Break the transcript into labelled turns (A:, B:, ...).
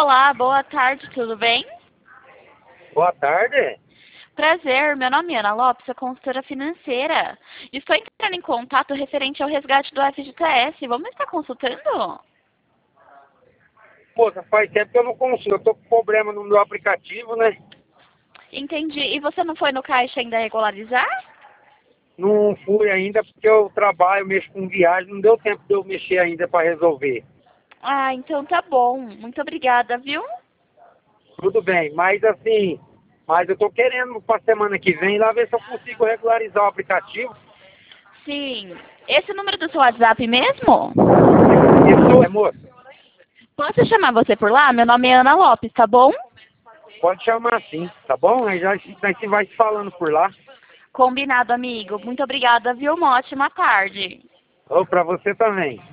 A: Olá, boa tarde, tudo bem?
B: Boa tarde.
A: Prazer, meu nome é Ana Lopes, sou consultora financeira. Estou entrando em contato referente ao resgate do FGTS. Vamos estar consultando?
B: Moça, faz tempo que eu não consigo. Eu tô com problema no meu aplicativo, né?
A: Entendi. E você não foi no caixa ainda regularizar?
B: Não fui ainda porque eu trabalho, mexo com viagem. Não deu tempo de eu mexer ainda para resolver.
A: Ah, então tá bom. Muito obrigada, viu?
B: Tudo bem, mas assim, mas eu tô querendo para semana que vem lá ver se eu consigo regularizar o aplicativo.
A: Sim. Esse é o número do seu WhatsApp mesmo?
B: Isso é, moça?
A: Posso chamar você por lá? Meu nome é Ana Lopes, tá bom?
B: Pode chamar assim, tá bom? Aí já a gente vai se falando por lá.
A: Combinado, amigo. Muito obrigada, viu? Uma ótima tarde.
B: Ou para você também.